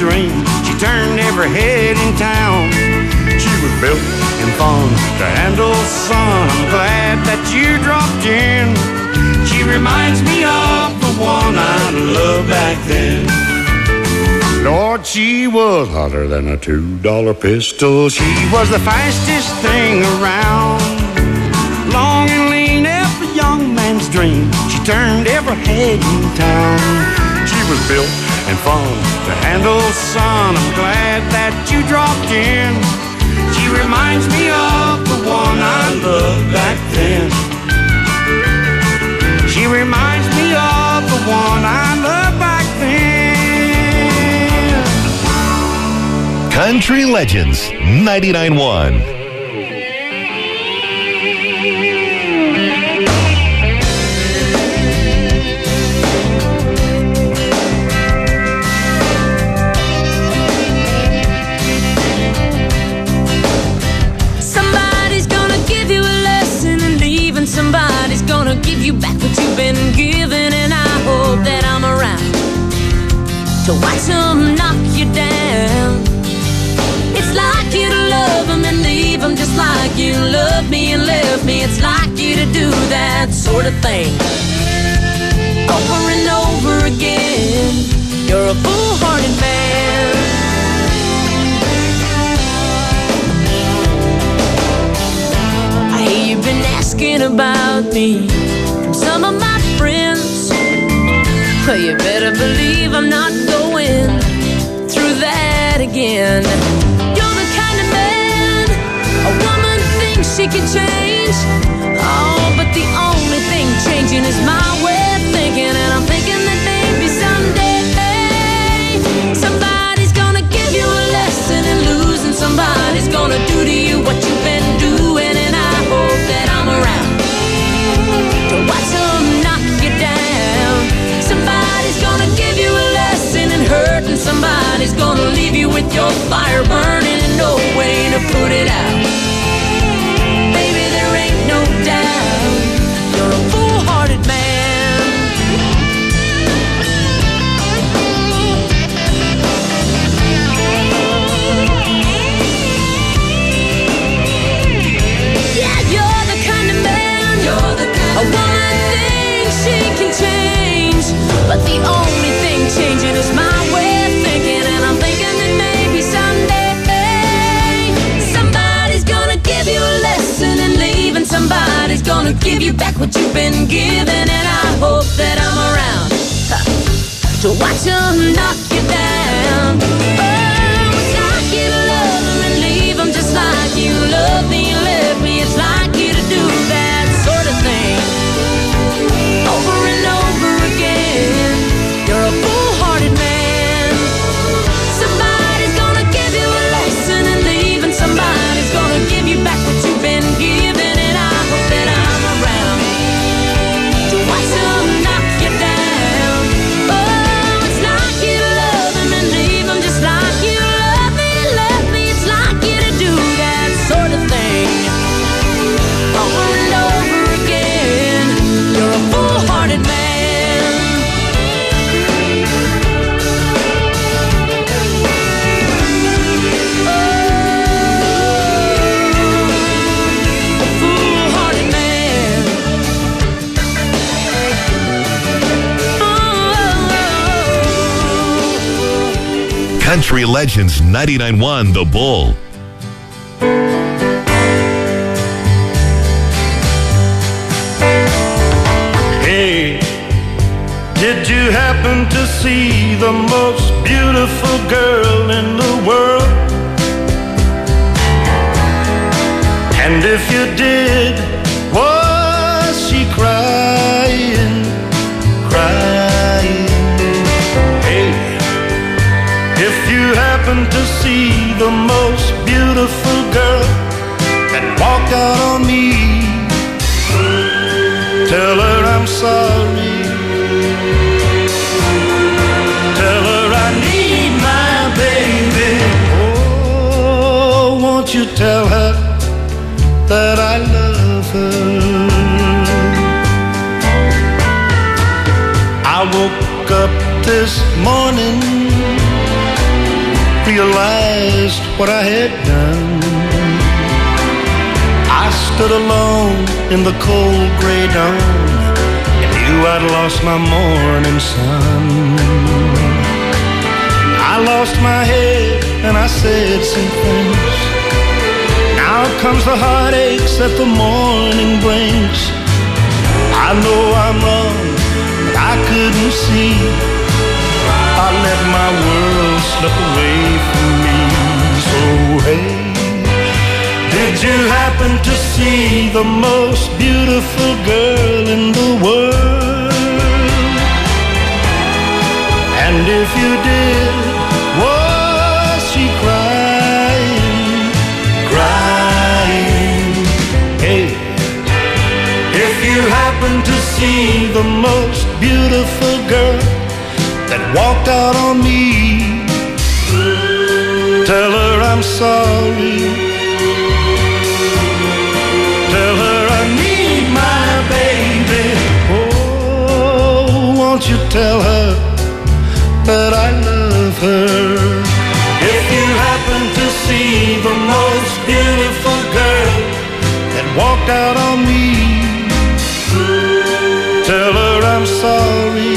dream. She turned every head in town. She was built and fun to handle, son. I'm glad that you dropped in. She reminds me of the one I loved back then. Lord, she was hotter than a $2 pistol. She was the fastest thing around. Long and lean, every young man's dream. She turned every head in town. She was built and fun to handle, son. I'm glad that you dropped in. She reminds me of the one I loved back then. She reminds me of the one I loved back then. Country Legends 99.1. Somebody's gonna give you back what you've been given, and I hope that I'm around to watch them knock you down. It's like you to love them and leave them, just like you loved me and left me. It's like you to do that sort of thing over and over again. You're a foolhardy man. I hear you've been asking about me from some of my friends. Well, you better believe I'm not going through that again. You're the kind of man a woman thinks she can change. Oh, but the only thing changing is my way of thinking. And I'm thinking that maybe someday somebody's gonna give you a lesson in losing. Somebody's gonna do to you what you've been doing. And I hope that I'm around to watch them knock you down. Somebody's gonna give you a lesson in hurt, and somebody's gonna leave you with your fire burning and no way to put it out. Baby, there ain't no doubt you're a foolhardy man. Yeah, you're the kind of man, you're the kind a woman thinks she can change, but the only thing changing is my way of thinking. And I'm thinking that maybe someday somebody's gonna give you a lesson in leaving. Somebody's gonna give you back what you've been given. And I hope that I'm around to watch them knock you down. Oh, it's like you to love them and leave them, just like you love me and left me. It's like you to do that sort of thing over and over again. You're a foolhardy man. Somebody's gonna give you a lesson in leaving. Somebody's gonna give you back what you've been given. And I hope that I'm around to watch them knock you down. Oh, it's like you to love them and leave them, just like you love me and left me. It's like you to do that sort of thing over and over again. You're a foolhardy man. Country Legends 99.1 The Bull. Hey, did you happen to see the most beautiful girl in the world? And if you did, was she crying, crying? Hey, if you happen to see the most beautiful girl that walked out on me, tell her I'm sorry. Tell her I need my baby. Oh, won't you tell her that I love her? I woke up this morning realized what I had done. I stood alone in the cold gray dawn and knew I'd lost my morning sun. I lost my head and I said some things. Now comes the heartaches that the morning brings. I know I'm wrong, but I couldn't see. I let my world slip away from me. So hey, did you happen to see the most beautiful girl in the world? And if you did, was she crying, crying? Hey, if you happen to see the most beautiful girl that walked out on me, tell her I'm sorry. Tell her I need my baby. Oh, won't you tell her that I love her? If you happen to see the most beautiful girl that walked out on me, tell her I'm sorry.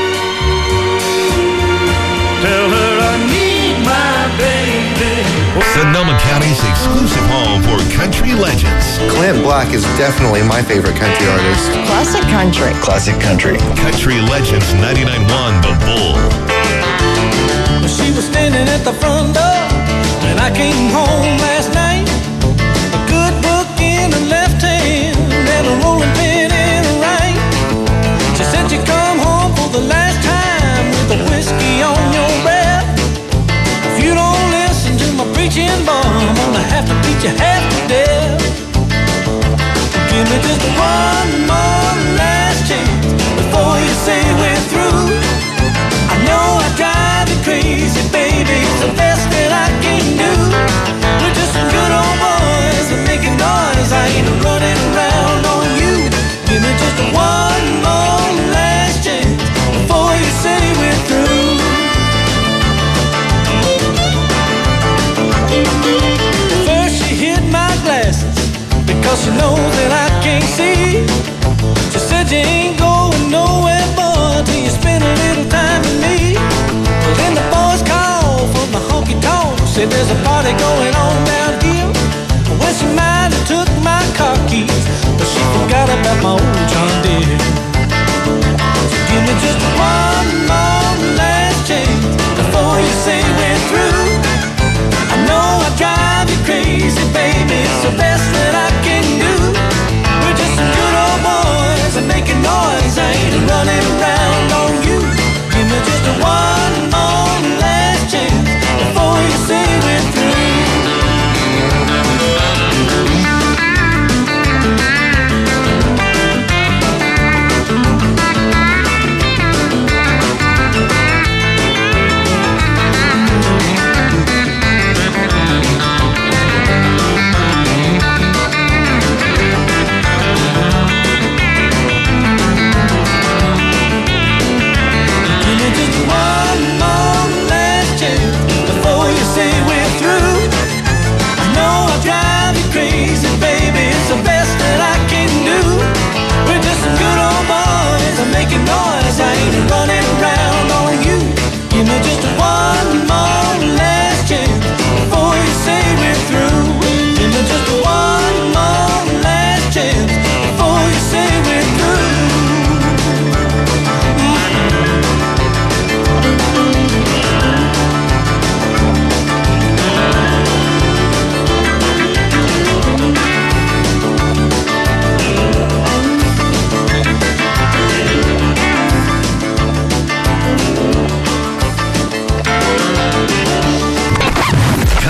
Tell her I need my baby. Sonoma County's exclusive home for country legends. Clint Black is definitely my favorite country artist. Classic country. Classic country. Country Legends 99.1 The Bull. She was standing at the front door when I came home last night. A good book in her left hand and a rolling pin in her right. She said you come home for the last time with the whiskey on your breath. If you don't listen to my preaching, boy, I'm gonna have to beat you half to death. Give me just one more last chance before you say we're through. I know I drive you crazy, baby, it's the best that I can do. We're just some good old boys that making noise. I ain't running around on you. Give me just one more last chance before you say we're through. First she hid my glasses because she knows that I can't see. She said you ain't going nowhere, boy, till you spend a little time with me. Well, then the boys called from the honky-tonk, said there's a party going on down here. Well, she might have took my car keys, but she forgot about my old John Deere. So give me just one more last chance before you say we're through. I know I drive you crazy, baby, it's the best that I can do. We're just some good old boys and making noise. I ain't running around on you. Give me just one more last chance before you say we're through.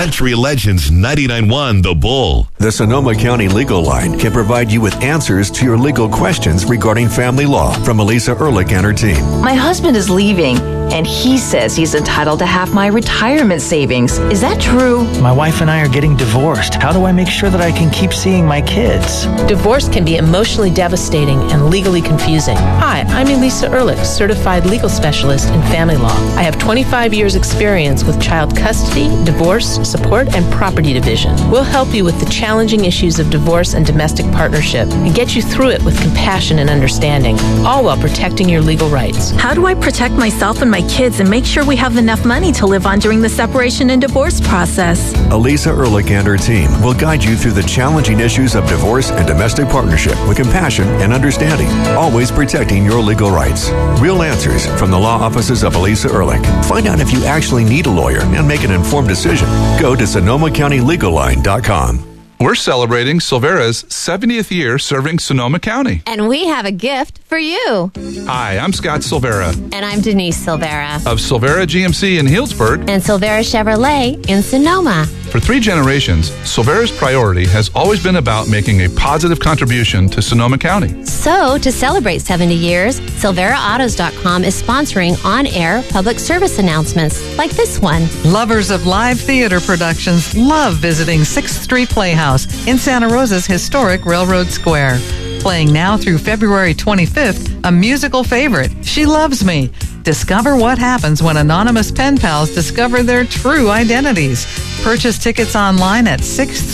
Country Legends 99.1 The Bull. The Sonoma County Legal Line can provide you with answers to your legal questions regarding family law from Elisa Ehrlich and her team. My husband is leaving, and he says he's entitled to half my retirement savings. Is that true? My wife and I are getting divorced. How do I make sure that I can keep seeing my kids? Divorce can be emotionally devastating and legally confusing. Hi, I'm Elisa Ehrlich, certified legal specialist in family law. I have 25 years experience with child custody, divorce, support, and property division. We'll help you with the challenging issues of divorce and domestic partnership and get you through it with compassion and understanding, all while protecting your legal rights. How do I protect myself and my kids and make sure we have enough money to live on during the separation and divorce process? Elisa Ehrlich and her team will guide you through the challenging issues of divorce and domestic partnership with compassion and understanding, always protecting your legal rights. Real answers from the law offices of Elisa Ehrlich. Find out if you actually need a lawyer and make an informed decision. Go to SonomaCountyLegalLine.com. We're celebrating Silvera's 70th year serving Sonoma County. And we have a gift for you. Hi, I'm Scott Silvera. And I'm Denise Silvera. Of Silvera GMC in Healdsburg. And Silvera Chevrolet in Sonoma. For 3 generations, Silvera's priority has always been about making a positive contribution to Sonoma County. So, to celebrate 70 years, SilveraAutos.com is sponsoring on-air public service announcements like this one. Lovers of live theater productions love visiting 6th Street Playhouse in Santa Rosa's historic Railroad Square. Playing now through February 25th, a musical favorite, She Loves Me. Discover what happens when anonymous pen pals discover their true identities. Purchase tickets online at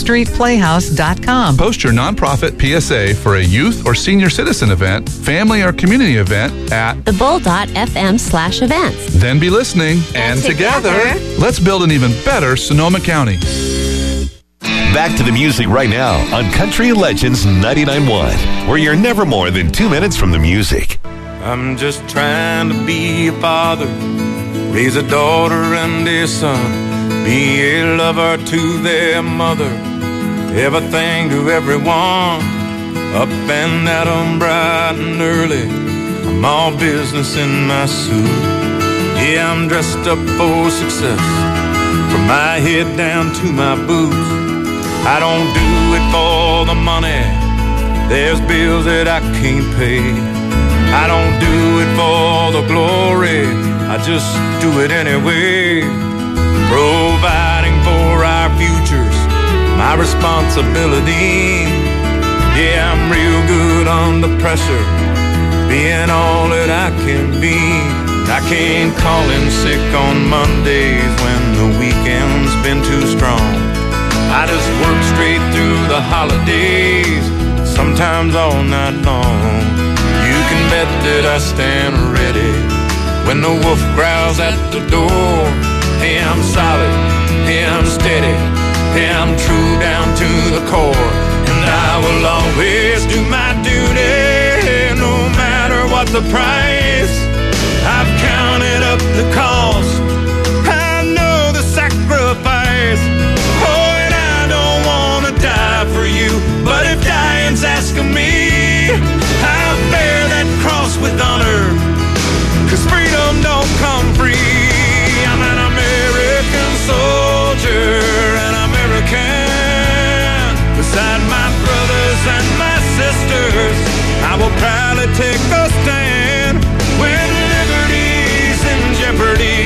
6thstreetplayhouse.com. Post your nonprofit PSA for a youth or senior citizen event, family or community event at thebull.fm/events. Then be listening, and together, let's build an even better Sonoma County. Back to the music right now on Country Legends 99.1, where you're never more than 2 minutes from the music. I'm just trying to be a father, raise a daughter and a son, be a lover to their mother, everything to everyone, up and at 'em bright and early, I'm all business in my suit. Yeah, I'm dressed up for success, from my head down to my boots. I don't do it for the money, there's bills that I can't pay. I don't do it for the glory, I just do it anyway. Providing for our futures, my responsibility. Yeah, I'm real good under pressure, being all that I can be. I can't call in sick on Mondays when the weekend's been too strong. I just work straight through the holidays, sometimes all night long. You can bet that I stand ready when the wolf growls at the door. Hey, I'm solid, hey, I'm steady, hey, I'm true down to the core. And I will always do my duty, no matter what the price. I've counted up the cost, I know the sacrifice. Oh, and I don't want to die for you, but if dying's asking me, I'll bear that cross with honor, 'cause freedom don't come free. I'm an American soldier, an American. Beside my brothers and my sisters, I will proudly take a stand when liberty's in jeopardy.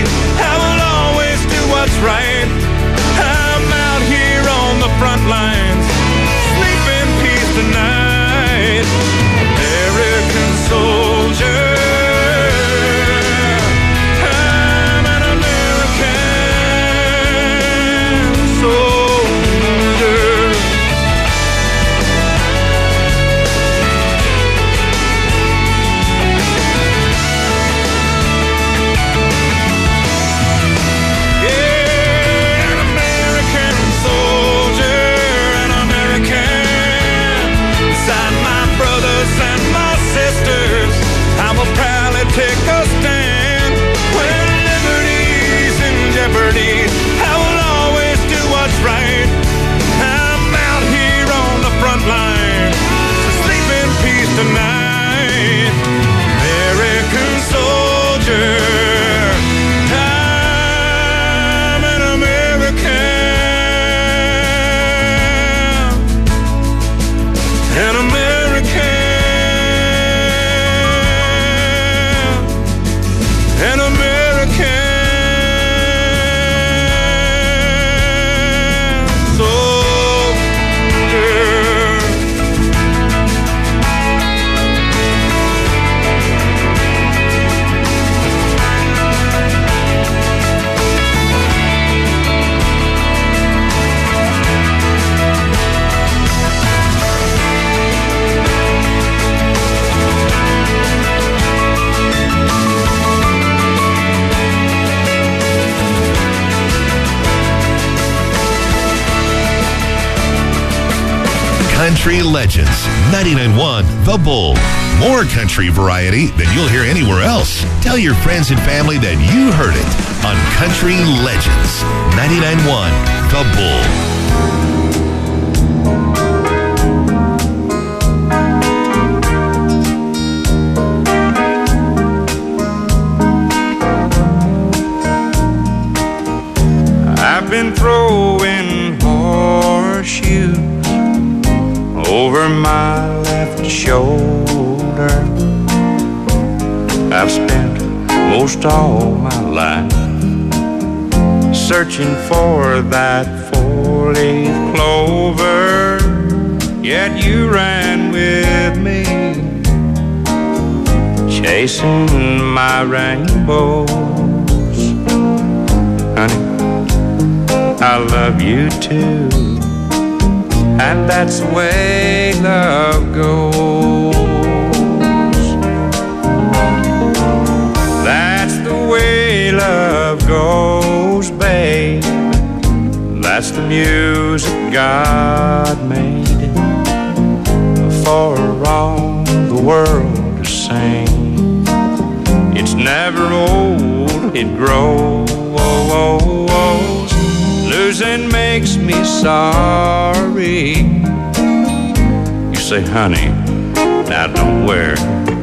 Country Legends, 99.1 The Bull. More country variety than you'll hear anywhere else. Tell your friends and family that you heard it on Country Legends, 99.1 The Bull. I've been throwing horseshoes over my left shoulder. I've spent most all my life searching for that four-leaf clover, yet you ran with me, chasing my rainbows. Honey, I love you too, and that's the way love goes. That's the way love goes, babe. That's the music God made for all the world to sing. It's never old, it grows. Losing makes me sorry. You say, honey, now don't worry.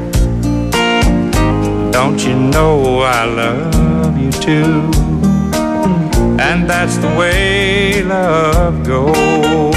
Don't you know I love you too? And that's the way love goes.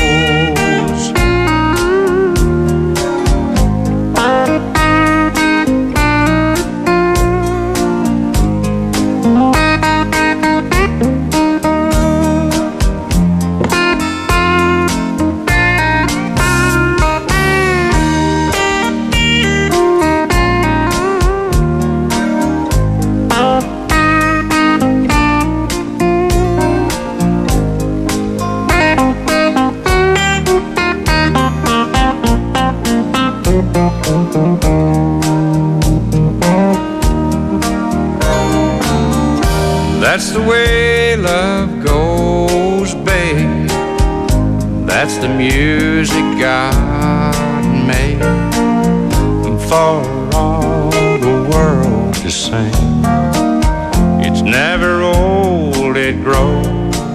That's the way love goes, babe. That's the music God made for all the world to sing. It's never old, it grows.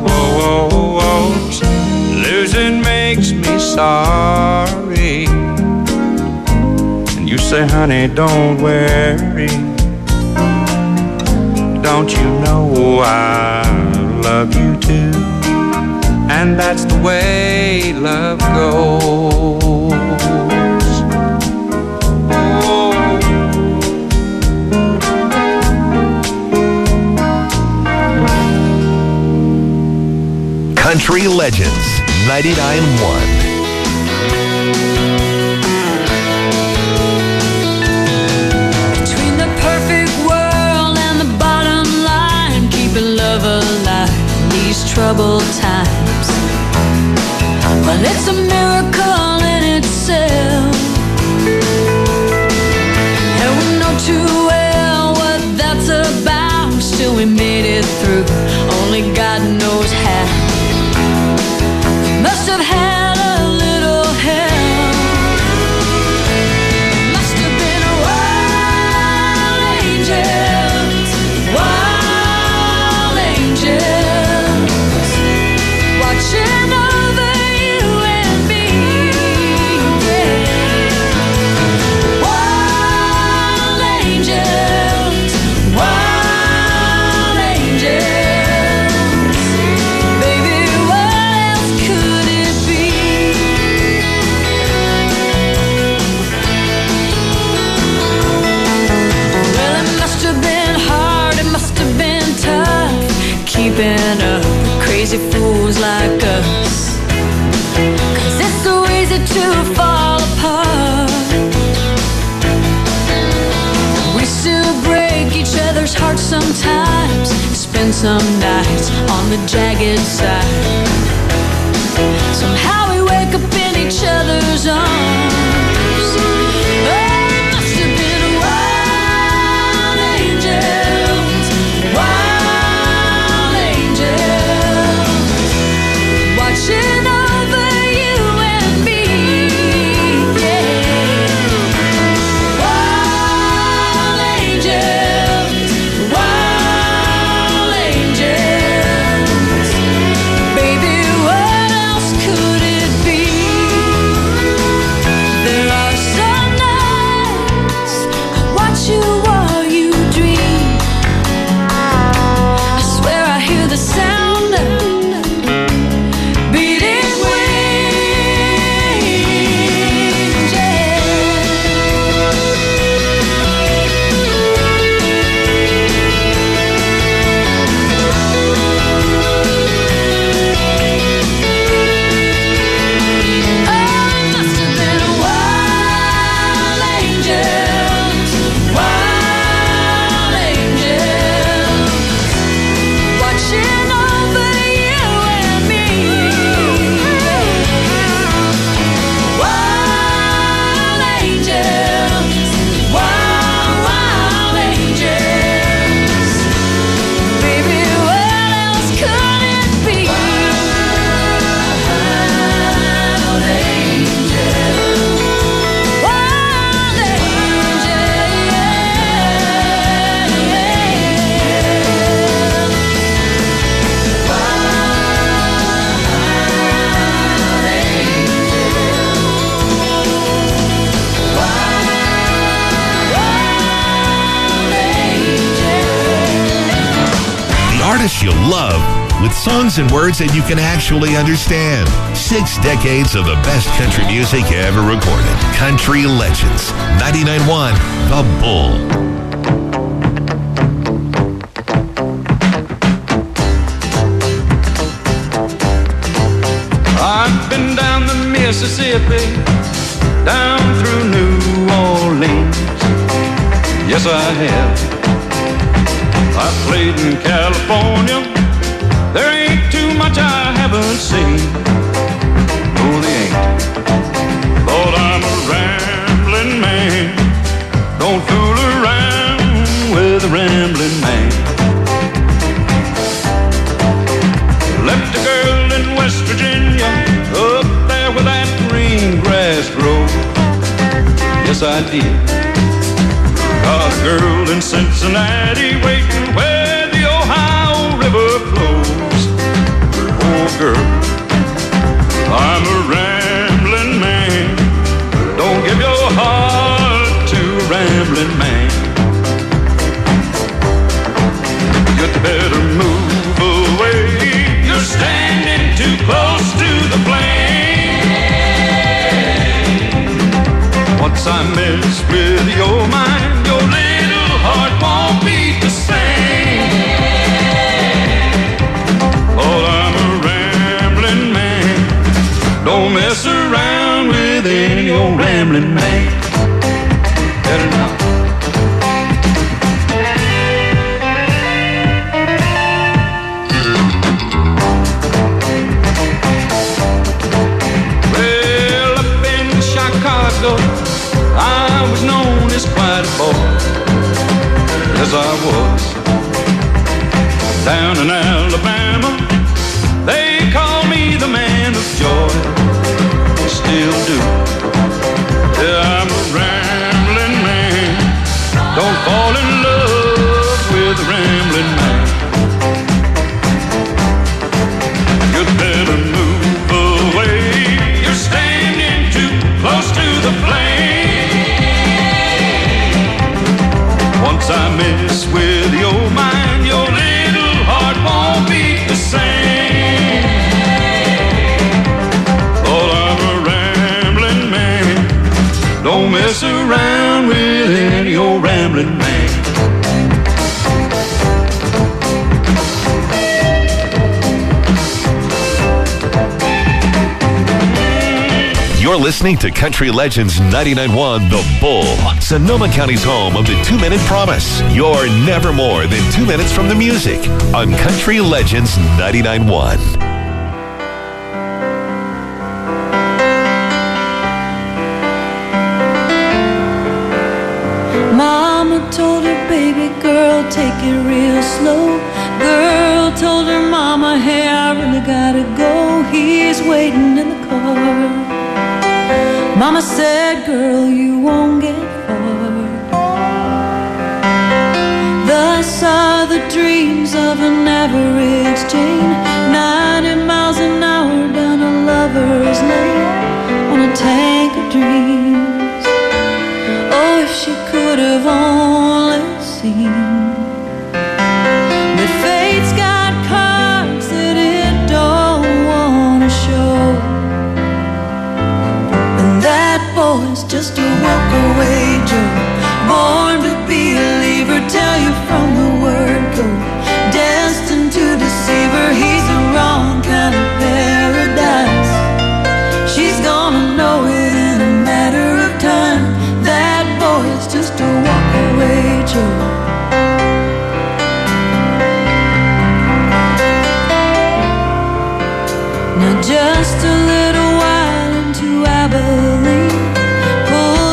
Losing makes me sorry. And you say, honey, don't worry. Don't you know I love you too? And that's the way love goes. Country Legends, 99.1. Troubled times, well, it's a miracle in itself, and we know too well what that's about. Still we made it through, only God knows how. We must have had a little help. Must have been a wild angels, wild angels, watching over you and me, yeah. Wild angels, wild angels. Baby, what else could it be? Well, it must have been hard, it must have been tough, keeping up with crazy fools like us. 'Cause it's so easy to fall apart. We still break each other's hearts sometimes, spend some nights on the jagged side. Somehow we wake up in each other's arms. Oh, it must have been wild angels, wild angels, watching over you and me. love with songs and words that you can actually understand. 6 decades of the best country music ever recorded. Country Legends. 99.1 The Bull. I've been down the Mississippi, down through New Orleans. Yes, I have. I played in California. There ain't too much I haven't seen. No, there ain't. But I'm a rambling man. Don't fool around with a rambling man. Left a girl in West Virginia, up there where that green grass grows. Yes, I did. Got a girl in Cincinnati waiting where the Ohio River flows. Oh, girl, I'm a rambling man. Don't give your heart to a rambling man. You'd better move away. You're standing too close to the flame. Once I mess with your mind, your little heart won't beat the same. Oh, I'm a rambling man. Don't mess around with any old rambling man. Better not. Well, up in Chicago, I was known as quite a boy. Yes, I was. Down in Alabama, they call me the man of joy. Still do. Yeah, I'm a rambling man. Don't fall in love with a rambling man. You'd better move away. You're standing too close to the flame. Once I mess with your mind, your little heart won't beat the same. Oh, I'm a rambling man. Don't mess around with any old rambling man. You're listening to Country Legends 99.1 The Bull, Sonoma County's home of the 2-minute promise. You're never more than 2 minutes from the music on Country Legends 99.1. Mama told her baby girl, take it real slow. Girl told her mama, hey, I really gotta go. He's waiting in the car. Mama said, girl, you won't get far. Thus are the dreams of an average Jane, 90 miles an hour down a lover's lane on a tank of dreams. Oh, if she could have only seen that fate's got cards that it don't want to show. Boy's just a walk-away Joe, born to be a believer, tell you from the word go, destined to deceive her. He's the wrong kind of paradise. She's gonna know it in a matter of time. That boy's just a walk-away Joe. Now just a little while into Abilene, pull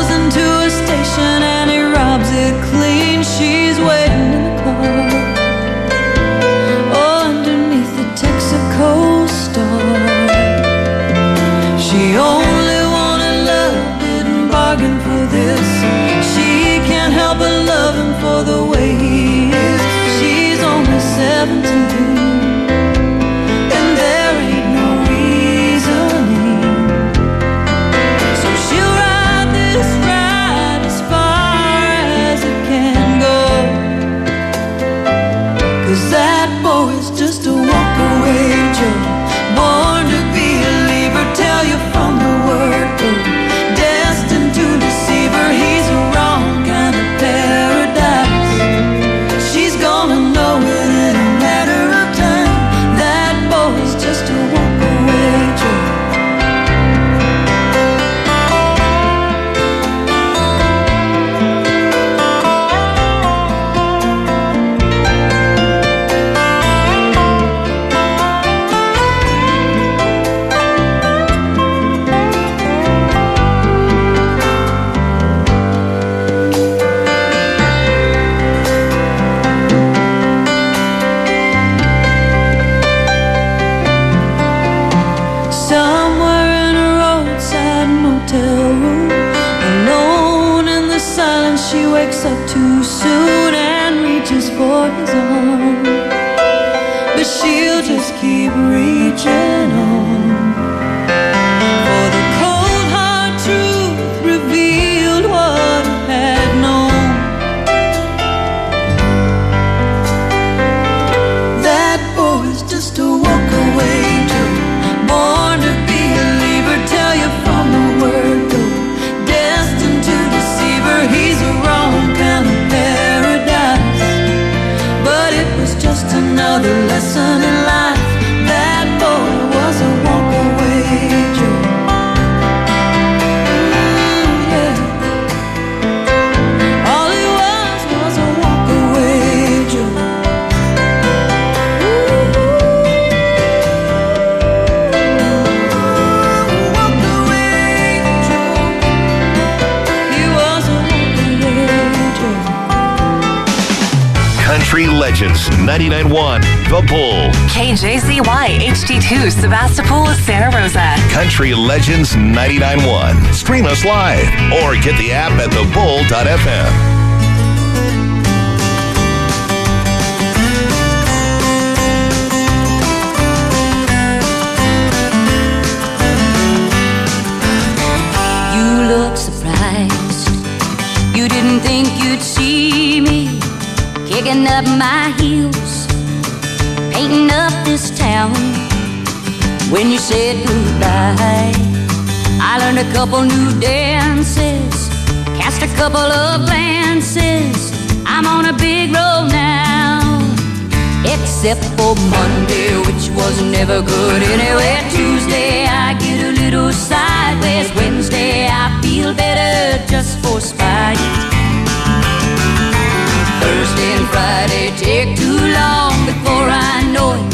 hotel room. Alone in the silence, she wakes up too soon and reaches for his arm. But she'll just keep reaching on. For the cold hard truth revealed what I had known. That boy's just a walk-away Joe, born to be a leaver, tell you from the word go. Destined to deceive her, he's a wrong kind of paradise. But it was just another lesson in life. That boy was a walk-away Joe. Yeah. All he was a walk-away Joe. Country Legends 99.1 The Bull. KJZY HD2 Sebastopol, Santa Rosa. Country Legends 99.1. Stream us live or get the app at thebull.fm. You look surprised. You didn't think you'd see me kicking up my heels, painting up this town. When you said goodbye, I learned a couple new dances, cast a couple of glances. I'm on a big road now, except for Monday, which was never good anyway. Tuesday I get a little sideways. Wednesday I feel better just for spite. Thursday and Friday take too long before I know it.